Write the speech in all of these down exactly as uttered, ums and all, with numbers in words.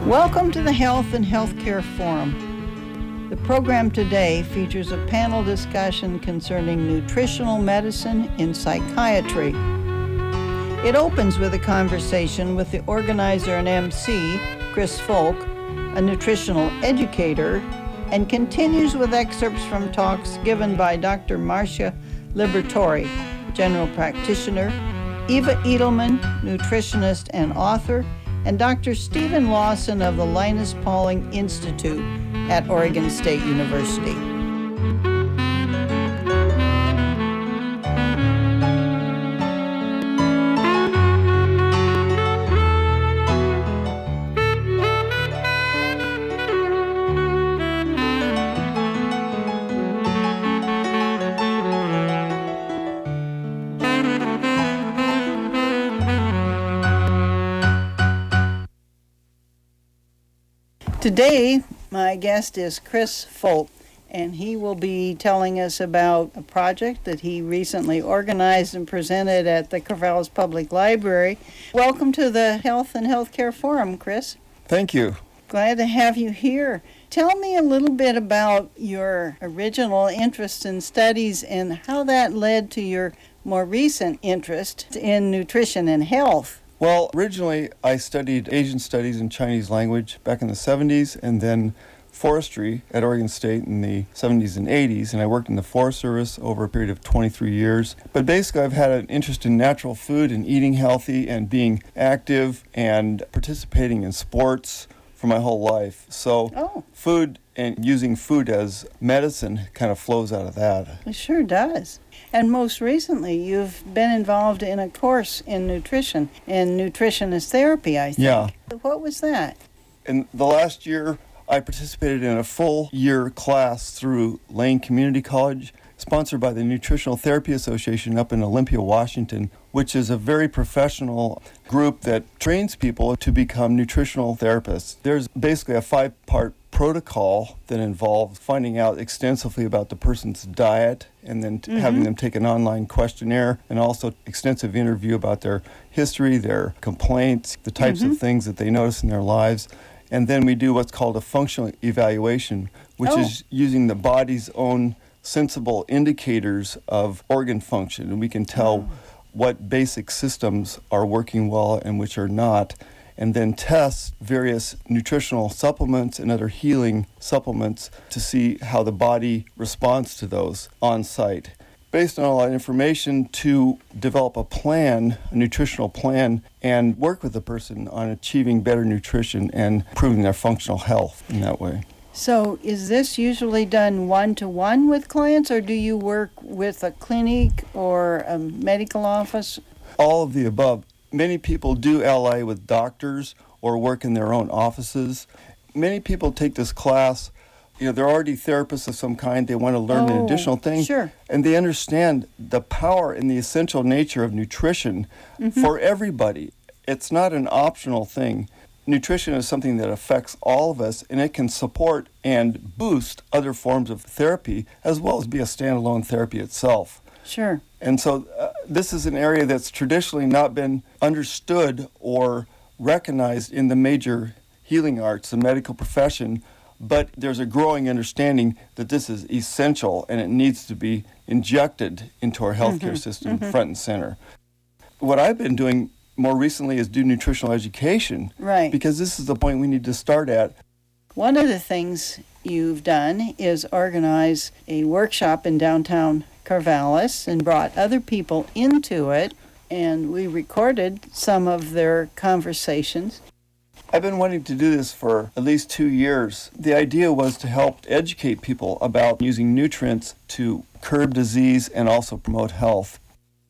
Welcome to the Health and Healthcare Forum. The program today features a panel discussion concerning nutritional medicine in psychiatry. It opens with a conversation with the organizer and M C, Chris Folk, a nutritional educator, and continues with excerpts from talks given by Doctor Marcia Liberatore, general practitioner, Eva Edelman, nutritionist and author, and Doctor Stephen Lawson of the Linus Pauling Institute at Oregon State University. Today, my guest is Chris Folk, and he will be telling us about a project that he recently organized and presented at the Corvallis Public Library. Welcome to the Health and Healthcare Forum, Chris. Thank you. Glad to have you here. Tell me a little bit about your original interest in studies and how that led to your more recent interest in nutrition and health. Well, originally I studied Asian studies and Chinese language back in the seventies, and then forestry at Oregon State in the seventies and eighties, and I worked in the Forest Service over a period of twenty-three years. But basically I've had an interest in natural food and eating healthy and being active and participating in sports for my whole life. So oh. food and using food as medicine kind of flows out of that. It sure does. And most recently, you've been involved in a course in nutrition and nutritionist therapy, I think. Yeah. What was that? In the last year, I participated in a full year class through Lane Community College, sponsored by the Nutritional Therapy Association up in Olympia, Washington, which is a very professional group that trains people to become nutritional therapists. There's basically a five-part protocol that involves finding out extensively about the person's diet and then t- mm-hmm. having them take an online questionnaire, and also extensive interview about their history, their complaints, the types mm-hmm. of things that they notice in their lives. And then we do what's called a functional evaluation, which oh. is using the body's own sensible indicators of organ function, and we can tell oh. what basic systems are working well and which are not, and then test various nutritional supplements and other healing supplements to see how the body responds to those on site. Based on all that information, to develop a plan, a nutritional plan, and work with the person on achieving better nutrition and improving their functional health in that way. So is this usually done one-to-one with clients, or do you work with a clinic or a medical office? All of the above. Many people do ally with doctors or work in their own offices. Many people take this class, you know, they're already therapists of some kind, they want to learn oh, an additional thing, sure. and they understand the power and the essential nature of nutrition mm-hmm. for everybody. It's not an optional thing. Nutrition is something that affects all of us, and it can support and boost other forms of therapy as well as be a standalone therapy itself. Sure. And so uh, this is an area that's traditionally not been understood or recognized in the major healing arts, the medical profession, but there's a growing understanding that this is essential and it needs to be injected into our healthcare mm-hmm. system mm-hmm. front and center. What I've been doing more recently is do nutritional education, right? Because this is the point we need to start at. One of the things you've done is organize a workshop in downtown Corvallis and brought other people into it, and we recorded some of their conversations. I've been wanting to do this for at least two years. The idea was to help educate people about using nutrients to curb disease and also promote health.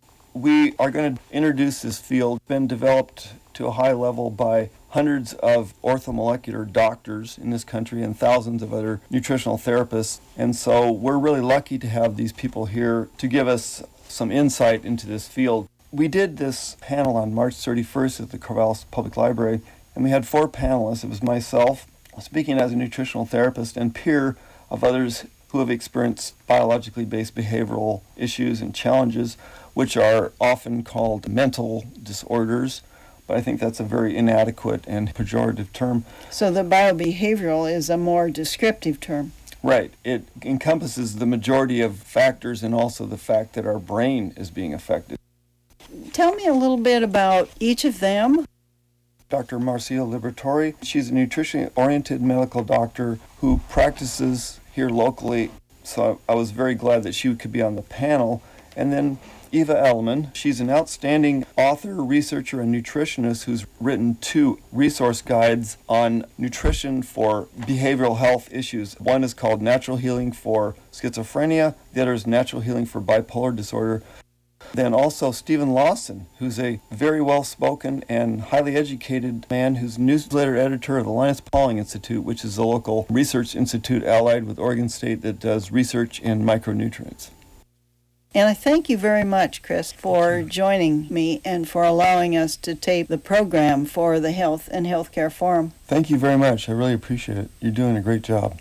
We are going to introduce this field. It's been developed to a high level by hundreds of orthomolecular doctors in this country and thousands of other nutritional therapists. And so we're really lucky to have these people here to give us some insight into this field. We did this panel on March thirty-first at the Corvallis Public Library, and we had four panelists. It was myself, speaking as a nutritional therapist, and peer of others who have experienced biologically based behavioral issues and challenges, which are often called mental disorders, but I think that's a very inadequate and pejorative term. So the biobehavioral is a more descriptive term. Right. It encompasses the majority of factors and also the fact that our brain is being affected. Tell me a little bit about each of them. Doctor Marcia Liberatore, she's a nutrition-oriented medical doctor who practices here locally, so I was very glad that she could be on the panel. And then Eva Elliman, she's an outstanding author, researcher, and nutritionist who's written two resource guides on nutrition for behavioral health issues. One is called Natural Healing for Schizophrenia, the other is Natural Healing for Bipolar Disorder. Then also Stephen Lawson, who's a very well-spoken and highly educated man who's newsletter editor of the Linus Pauling Institute, which is a local research institute allied with Oregon State that does research in micronutrients. And I thank you very much, Chris, for joining me and for allowing us to tape the program for the Health and Healthcare Forum. Thank you very much. I really appreciate it. You're doing a great job.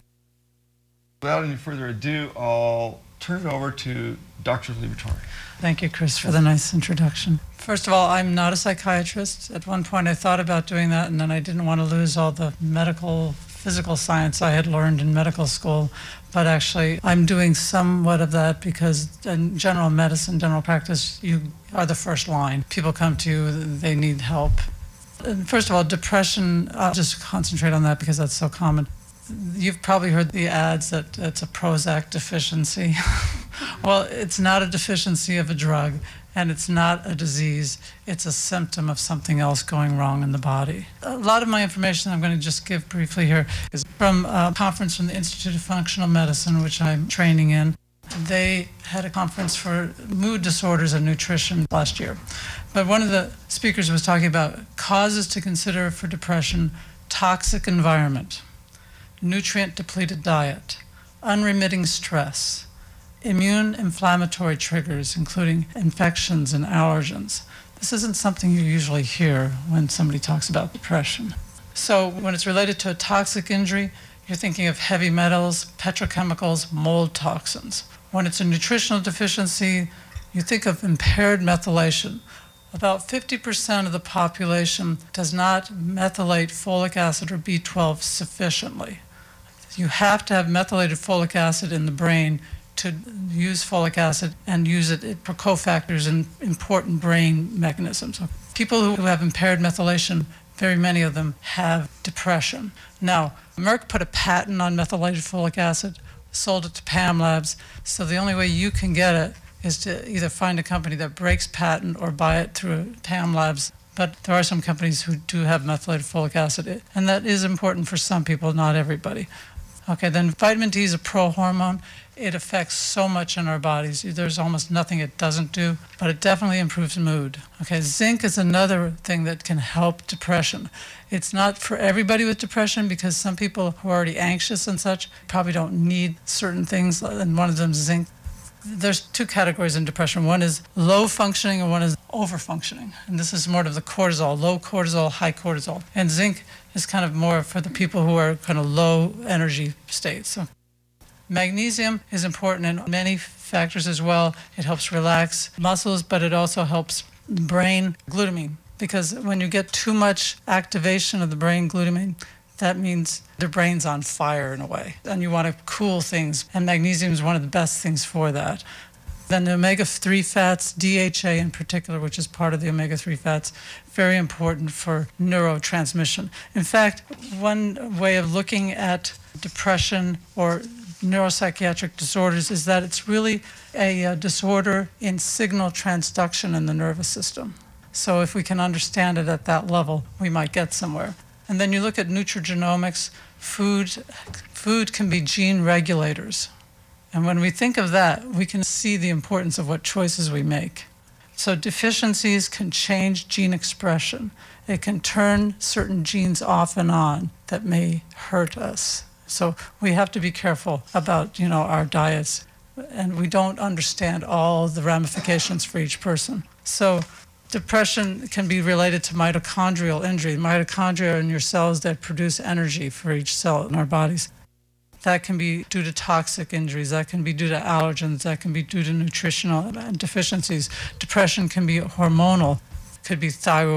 Without any further ado, I'll turn it over to Doctor Liberatore. Thank you, Chris, for the nice introduction. First of all, I'm not a psychiatrist. At one point I thought about doing that, and then I didn't want to lose all the medical, physical science I had learned in medical school. But actually, I'm doing somewhat of that because in general medicine, general practice, you are the first line. People come to you, they need help. And first of all, depression, I'll just concentrate on that because that's so common. You've probably heard the ads that it's a Prozac deficiency. Well, it's not a deficiency of a drug, and it's not a disease. It's a symptom of something else going wrong in the body. A lot of my information I'm going to just give briefly here is from a conference from the Institute of Functional Medicine, which I'm training in. They had a conference for mood disorders and nutrition last year. But one of the speakers was talking about causes to consider for depression: toxic environment, nutrient-depleted diet, unremitting stress, immune inflammatory triggers, including infections and allergens. This isn't something you usually hear when somebody talks about depression. So when it's related to a toxic injury, you're thinking of heavy metals, petrochemicals, mold toxins. When it's a nutritional deficiency, you think of impaired methylation. About fifty percent of the population does not methylate folic acid or B twelve sufficiently. You have to have methylated folic acid in the brain to use folic acid and use it for cofactors in important brain mechanisms. So people who have impaired methylation, very many of them have depression. Now, Merck put a patent on methylated folic acid, sold it to Pam Labs, so the only way you can get it is to either find a company that breaks patent or buy it through Pam Labs. But there are some companies who do have methylated folic acid, and that is important for some people, not everybody. Okay, then vitamin D is a prohormone. It affects so much in our bodies. There's almost nothing it doesn't do, but it definitely improves mood. Okay, zinc is another thing that can help depression. It's not for everybody with depression because some people who are already anxious and such probably don't need certain things, and one of them is zinc. There's two categories in depression. One is low functioning and one is over functioning. And this is more of the cortisol, low cortisol, high cortisol. And zinc is kind of more for the people who are kind of low energy states. So magnesium is important in many factors as well. It helps relax muscles, but it also helps the brain. Glutamine, because when you get too much activation of the brain glutamine, that means the brain's on fire in a way, and you want to cool things, and magnesium is one of the best things for that. Then the omega three fats, D H A in particular, which is part of the omega three fats, very important for neurotransmission. In fact, one way of looking at depression or neuropsychiatric disorders is that it's really a, a disorder in signal transduction in the nervous system. So if we can understand it at that level, we might get somewhere. And then you look at nutrigenomics, food, food can be gene regulators. And when we think of that, we can see the importance of what choices we make. So deficiencies can change gene expression. It can turn certain genes off and on that may hurt us. So we have to be careful about, you know, our diets. And we don't understand all the ramifications for each person. So depression can be related to mitochondrial injury. Mitochondria are in your cells that produce energy for each cell in our bodies. That can be due to toxic injuries. That can be due to allergens. That can be due to nutritional deficiencies. Depression can be hormonal. It could be thyroid,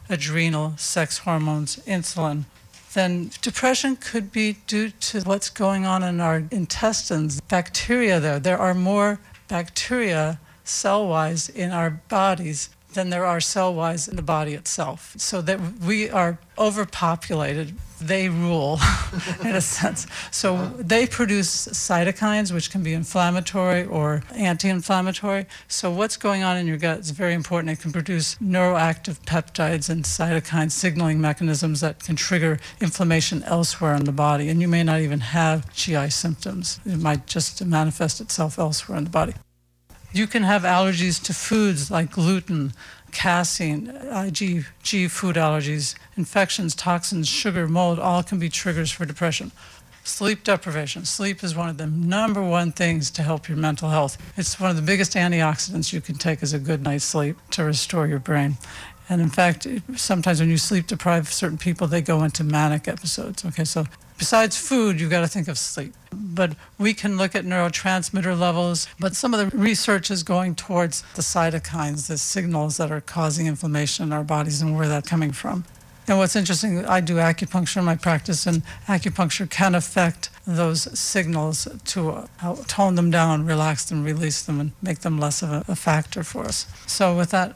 adrenal, sex hormones, insulin. Then depression could be due to what's going on in our intestines, bacteria there. There are more bacteria cell-wise in our bodies than there are cell-wise in the body itself. So that we are overpopulated. They rule, in a sense. So they produce cytokines, which can be inflammatory or anti-inflammatory. So what's going on in your gut is very important. It can produce neuroactive peptides and cytokine signaling mechanisms that can trigger inflammation elsewhere in the body. And you may not even have G I symptoms. It might just manifest itself elsewhere in the body. You can have allergies to foods like gluten, casein, I G G food allergies, infections, toxins, sugar, mold, all can be triggers for depression. Sleep deprivation. Sleep is one of the number one things to help your mental health. It's one of the biggest antioxidants you can take is a good night's sleep to restore your brain. And in fact, sometimes when you sleep deprive certain people, they go into manic episodes. Okay, so besides food, you've got to think of sleep. But we can look at neurotransmitter levels, but some of the research is going towards the cytokines, the signals that are causing inflammation in our bodies and where that's coming from. And what's interesting, I do acupuncture in my practice, and acupuncture can affect those signals to uh, tone them down, relax them, release them, and make them less of a, a factor for us. So with that,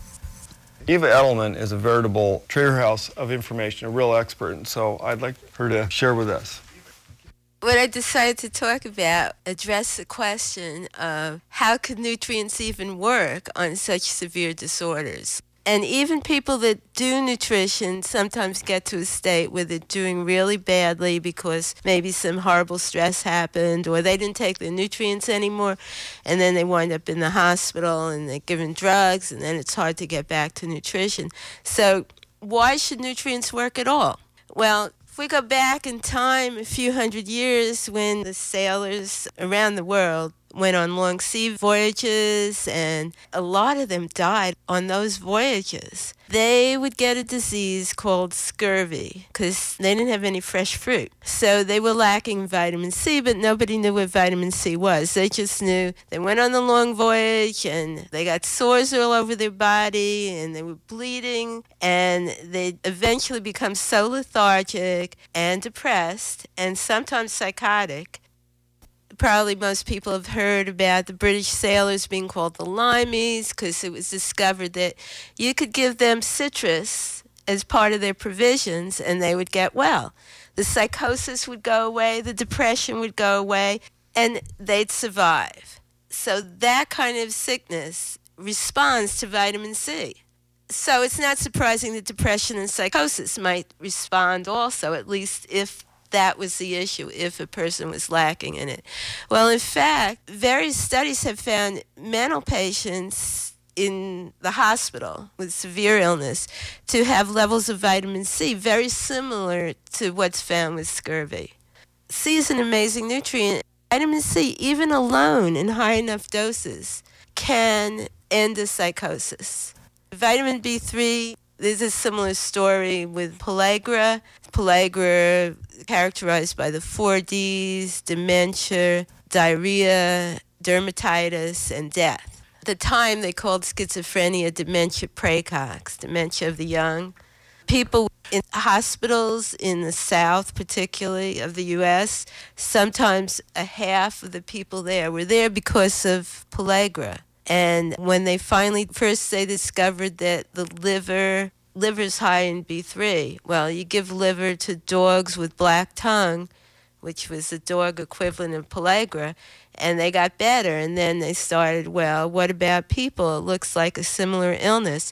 Eva Edelman is a veritable treasure of information, a real expert, and so I'd like her to share with us. What I decided to talk about, address the question of how could nutrients even work on such severe disorders. And even people that do nutrition sometimes get to a state where they're doing really badly because maybe some horrible stress happened or they didn't take their nutrients anymore, and then they wind up in the hospital and they're given drugs, and then it's hard to get back to nutrition. So why should nutrients work at all? Well, if we go back in time a few hundred years when the sailors around the world went on long sea voyages, and a lot of them died on those voyages. They would get a disease called scurvy because they didn't have any fresh fruit. So they were lacking vitamin C, but nobody knew what vitamin C was. They just knew they went on the long voyage and they got sores all over their body and they were bleeding, and they eventually become so lethargic and depressed and sometimes psychotic. Probably most people have heard about the British sailors being called the limeys because it was discovered that you could give them citrus as part of their provisions and they would get well. The psychosis would go away, the depression would go away, and they'd survive. So that kind of sickness responds to vitamin C. So it's not surprising that depression and psychosis might respond also, at least if that was the issue, if a person was lacking in it. Well, in fact, various studies have found mental patients in the hospital with severe illness to have levels of vitamin C very similar to what's found with scurvy. C is an amazing nutrient. Vitamin C, even alone in high enough doses, can end a psychosis. Vitamin B three, there's a similar story with pellagra. Pellagra characterized by the four Ds, dementia, diarrhea, dermatitis, and death. At the time, they called schizophrenia dementia praecox, dementia of the young. People in hospitals in the South, particularly of the U S, sometimes a half of the people there were there because of pellagra. And when they finally, first they discovered that the liver, liver's high in B three. Well, you give liver to dogs with black tongue, which was the dog equivalent of pellagra, and they got better. And then they started, well, what about people? It looks like a similar illness.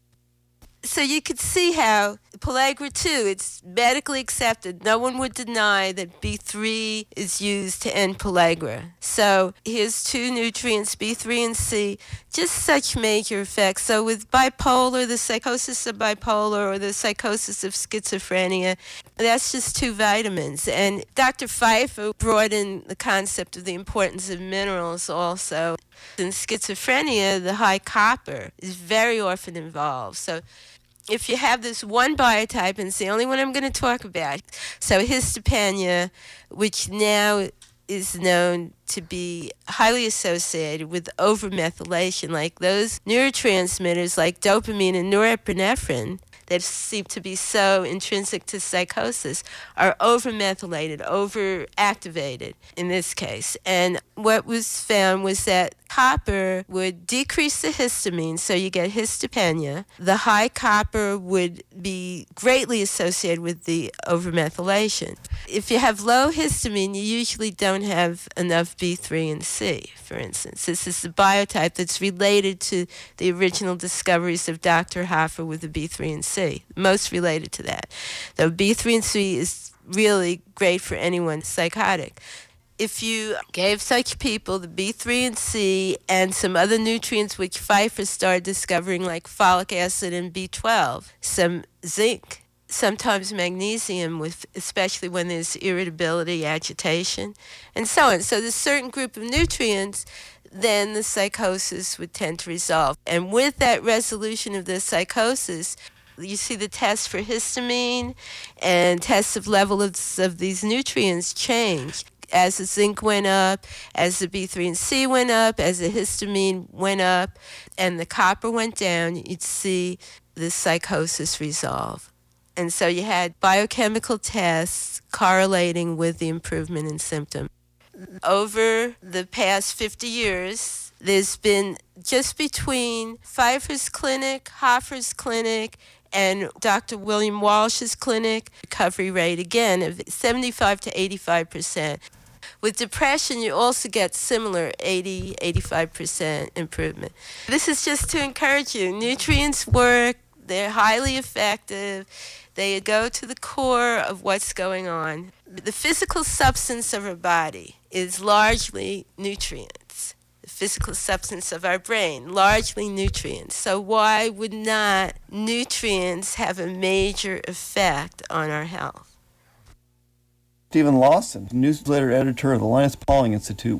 So you could see how pellagra, too, it's medically accepted. No one would deny that B three is used to end pellagra. So here's two nutrients, B three and C, just such major effects. So with bipolar, the psychosis of bipolar or the psychosis of schizophrenia, that's just two vitamins. And Doctor Pfeiffer brought in the concept of the importance of minerals also. In schizophrenia, the high copper is very often involved. So if you have this one biotype, and it's the only one I'm going to talk about, so histopenia, which now is known to be highly associated with overmethylation, like those neurotransmitters like dopamine and norepinephrine, that seem to be so intrinsic to psychosis are over-methylated, over-activated in this case. And what was found was that copper would decrease the histamine, so you get histopenia. The high copper would be greatly associated with the over-methylation. If you have low histamine, you usually don't have enough B three and C, for instance. This is the biotype that's related to the original discoveries of Doctor Hoffer with the B three and C, most related to that. The B three and C is really great for anyone psychotic. If you gave such people the B three and C and some other nutrients which Pfeiffer started discovering, like folic acid and B twelve, some zinc, sometimes magnesium, with especially when there's irritability, agitation, and so on. So there's a certain group of nutrients, then the psychosis would tend to resolve. And with that resolution of the psychosis, you see the tests for histamine and tests of levels of these nutrients change. As the zinc went up, as the B three and C went up, as the histamine went up, and the copper went down, you'd see the psychosis resolve. And so you had biochemical tests correlating with the improvement in symptom. Over the past fifty years, there's been just between Pfeiffer's clinic, Hoffer's clinic, and Doctor William Walsh's clinic, recovery rate again of seventy-five to eighty-five percent. With depression, you also get similar eighty, eighty-five percent improvement. This is just to encourage you. Nutrients work. They're highly effective. They go to the core of what's going on. The physical substance of our body is largely nutrients. The physical substance of our brain, largely nutrients. So why would not nutrients have a major effect on our health? Stephen Lawson, newsletter editor of the Linus Pauling Institute.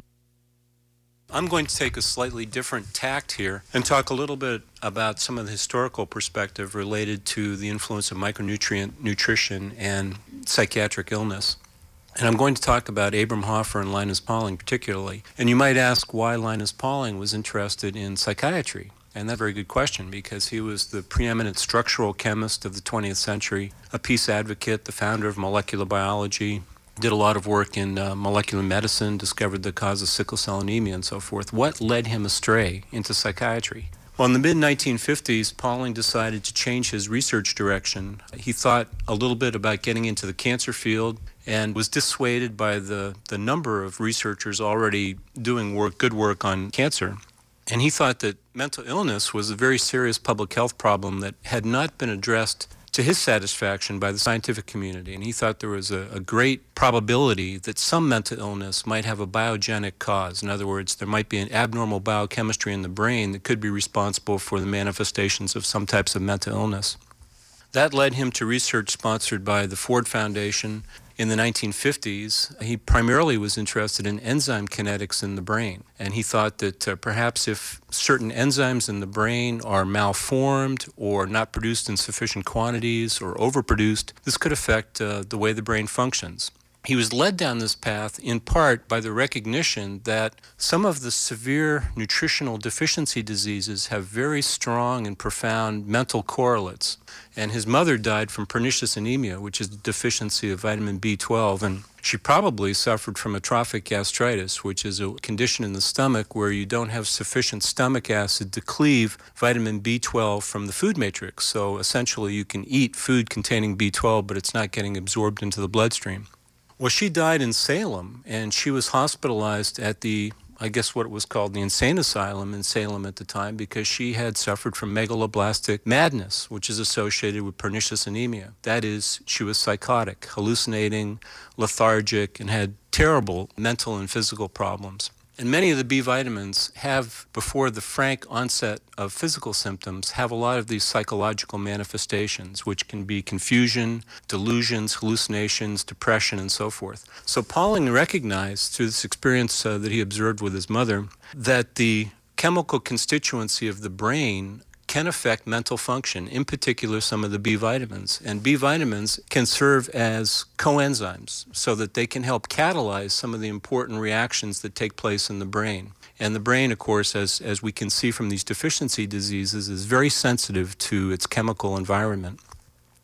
I'm going to take a slightly different tact here and talk a little bit about some of the historical perspective related to the influence of micronutrient nutrition and psychiatric illness. And I'm going to talk about Abram Hoffer and Linus Pauling particularly. And you might ask why Linus Pauling was interested in psychiatry. And that's a very good question, because he was the preeminent structural chemist of the twentieth century, a peace advocate, the founder of molecular biology, did a lot of work in uh, molecular medicine, discovered the cause of sickle cell anemia and so forth. What led him astray into psychiatry? Well, in the mid nineteen fifties, Pauling decided to change his research direction. He thought a little bit about getting into the cancer field and was dissuaded by the, the number of researchers already doing work, good work on cancer. And he thought that mental illness was a very serious public health problem that had not been addressed to his satisfaction by the scientific community. And he thought there was a, a great probability that some mental illness might have a biogenic cause. In other words, there might be an abnormal biochemistry in the brain that could be responsible for the manifestations of some types of mental illness. That led him to research sponsored by the Ford Foundation in the nineteen fifties. He primarily was interested in enzyme kinetics in the brain, and he thought that uh, perhaps if certain enzymes in the brain are malformed or not produced in sufficient quantities or overproduced, this could affect uh, the way the brain functions. He was led down this path in part by the recognition that some of the severe nutritional deficiency diseases have very strong and profound mental correlates. And his mother died from pernicious anemia, which is a deficiency of vitamin B twelve, and she probably suffered from atrophic gastritis, which is a condition in the stomach where you don't have sufficient stomach acid to cleave vitamin B twelve from the food matrix. So essentially you can eat food containing B twelve, but it's not getting absorbed into the bloodstream. Well, she died in Salem, and she was hospitalized at the, I guess what it was called, the insane asylum in Salem at the time, because she had suffered from megaloblastic madness, which is associated with pernicious anemia. That is, she was psychotic, hallucinating, lethargic, and had terrible mental and physical problems. And many of the B vitamins have, before the frank onset of physical symptoms, have a lot of these psychological manifestations, which can be confusion, delusions, hallucinations, depression, and so forth. So Pauling recognized through this experience uh, that he observed with his mother that the chemical constituency of the brain can affect mental function, in particular some of the B vitamins. And B vitamins can serve as coenzymes so that they can help catalyze some of the important reactions that take place in the brain. And the brain, of course, as, as we can see from these deficiency diseases, is very sensitive to its chemical environment.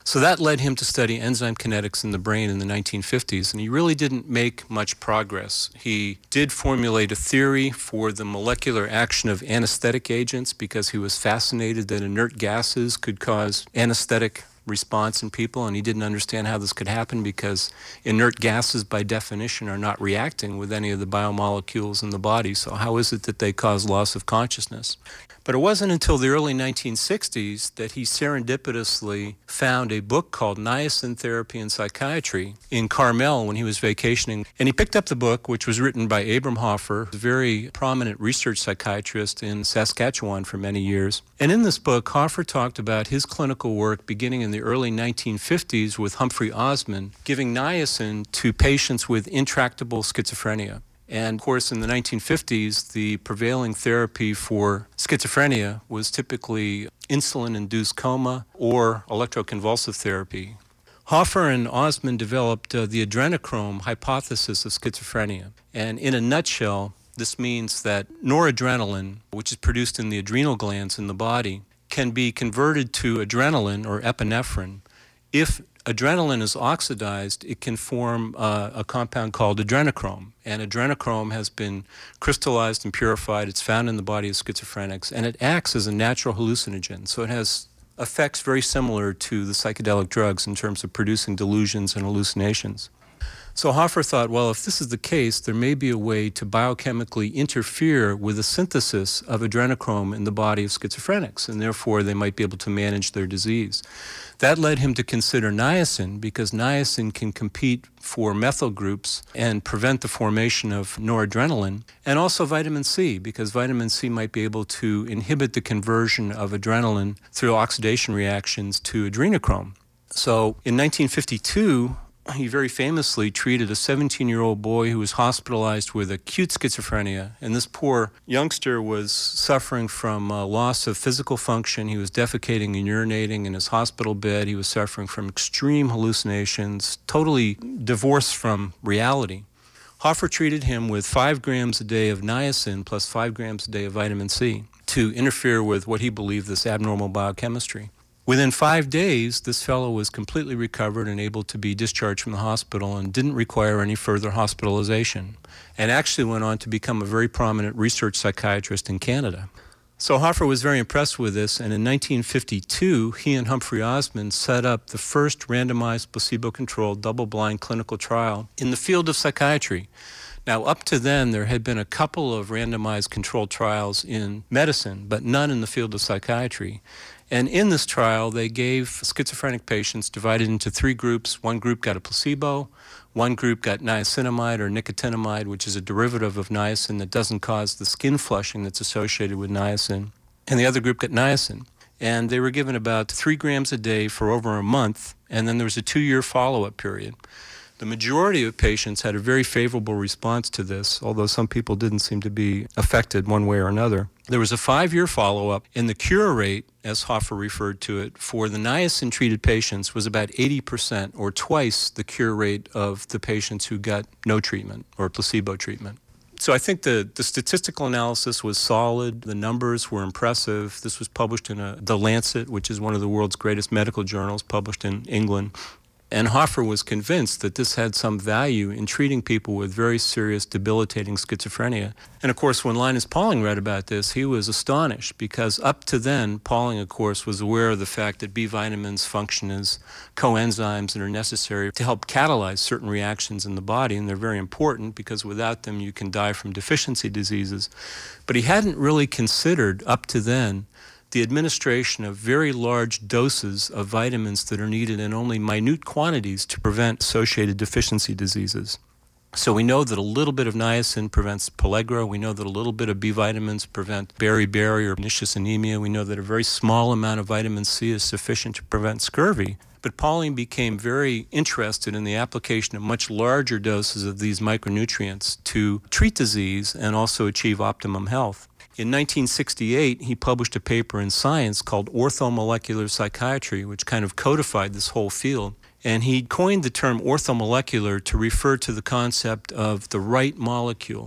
So that led him to study enzyme kinetics in the brain in the nineteen fifties, and he really didn't make much progress. He did formulate a theory for the molecular action of anesthetic agents because he was fascinated that inert gases could cause anesthetic response in people, and he didn't understand how this could happen because inert gases by definition are not reacting with any of the biomolecules in the body. So how is it that they cause loss of consciousness? But it wasn't until the early nineteen sixties that he serendipitously found a book called Niacin Therapy in Psychiatry in Carmel when he was vacationing. And he picked up the book, which was written by Abram Hoffer, a very prominent research psychiatrist in Saskatchewan for many years. And in this book, Hoffer talked about his clinical work beginning in the early nineteen fifties with Humphrey Osmond, giving niacin to patients with intractable schizophrenia. And of course, in the nineteen fifties, the prevailing therapy for schizophrenia was typically insulin-induced coma or electroconvulsive therapy. Hoffer and Osmond developed uh, the adrenochrome hypothesis of schizophrenia. And in a nutshell, this means that noradrenaline, which is produced in the adrenal glands in the body, can be converted to adrenaline or epinephrine. If adrenaline is oxidized, it can form uh, a compound called adrenochrome. And adrenochrome has been crystallized and purified. It's found in the body of schizophrenics, and it acts as a natural hallucinogen. So it has effects very similar to the psychedelic drugs in terms of producing delusions and hallucinations. So Hoffer thought, well, if this is the case, there may be a way to biochemically interfere with the synthesis of adrenochrome in the body of schizophrenics, and therefore they might be able to manage their disease. That led him to consider niacin, because niacin can compete for methyl groups and prevent the formation of noradrenaline, and also vitamin C, because vitamin C might be able to inhibit the conversion of adrenaline through oxidation reactions to adrenochrome. So in nineteen fifty-two, he very famously treated a seventeen-year-old boy who was hospitalized with acute schizophrenia. And this poor youngster was suffering from uh, loss of physical function. He was defecating and urinating in his hospital bed. He was suffering from extreme hallucinations, totally divorced from reality. Hoffer treated him with five grams a day of niacin plus five grams a day of vitamin C to interfere with what he believed this abnormal biochemistry. Within five days, this fellow was completely recovered and able to be discharged from the hospital and didn't require any further hospitalization, and actually went on to become a very prominent research psychiatrist in Canada. So Hoffer was very impressed with this, and in nineteen fifty-two, he and Humphrey Osmond set up the first randomized placebo-controlled double-blind clinical trial in the field of psychiatry. Now, up to then, there had been a couple of randomized controlled trials in medicine, but none in the field of psychiatry. And in this trial, they gave schizophrenic patients divided into three groups. One group got a placebo, one group got niacinamide or nicotinamide, which is a derivative of niacin that doesn't cause the skin flushing that's associated with niacin, and the other group got niacin. And they were given about three grams a day for over a month, and then there was a two-year follow-up period. The majority of patients had a very favorable response to this, although some people didn't seem to be affected one way or another. There was a five-year follow-up, and the cure rate, as Hoffer referred to it, for the niacin-treated patients was about eighty percent, or twice the cure rate of the patients who got no treatment or placebo treatment. So I think the, the statistical analysis was solid. The numbers were impressive. This was published in a, The Lancet, which is one of the world's greatest medical journals, published in England. And Hoffer was convinced that this had some value in treating people with very serious, debilitating schizophrenia. And of course, when Linus Pauling read about this, he was astonished, because up to then, Pauling, of course, was aware of the fact that B vitamins function as coenzymes that are necessary to help catalyze certain reactions in the body, and they're very important because without them you can die from deficiency diseases. But he hadn't really considered, up to then, the administration of very large doses of vitamins that are needed in only minute quantities to prevent associated deficiency diseases. So we know that a little bit of niacin prevents pellagra. We know that a little bit of B vitamins prevent beriberi or pernicious anemia. We know that a very small amount of vitamin C is sufficient to prevent scurvy. But Pauling became very interested in the application of much larger doses of these micronutrients to treat disease and also achieve optimum health. In nineteen sixty-eight, he published a paper in Science called Orthomolecular Psychiatry, which kind of codified this whole field. And he coined the term orthomolecular to refer to the concept of the right molecule.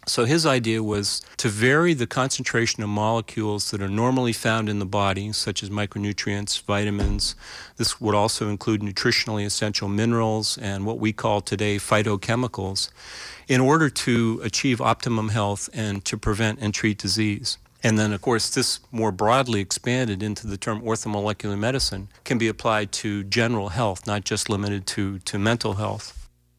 So his idea was to vary the concentration of molecules that are normally found in the body, such as micronutrients, vitamins. This would also include nutritionally essential minerals and what we call today phytochemicals, in order to achieve optimum health and to prevent and treat disease. And then, of course, this more broadly expanded into the term orthomolecular medicine can be applied to general health, not just limited to, to mental health.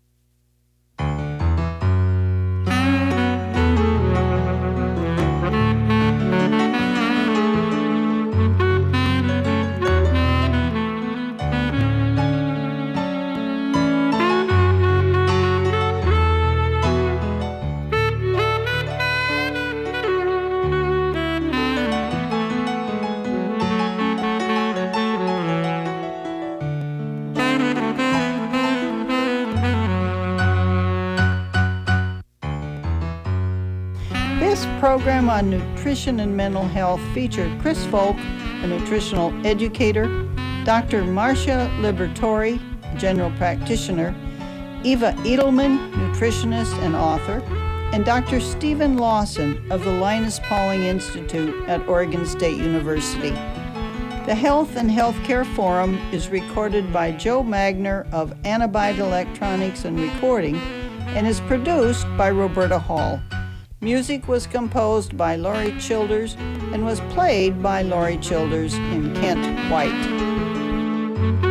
This program on nutrition and mental health featured Chris Volk, a nutritional educator, Doctor Marcia Liberatore, general practitioner, Eva Edelman, nutritionist and author, and Doctor Stephen Lawson of the Linus Pauling Institute at Oregon State University. The Health and Healthcare Forum is recorded by Joe Magner of Anabyte Electronics and Recording and is produced by Roberta Hall. Music was composed by Laurie Childers and was played by Laurie Childers and Kent White.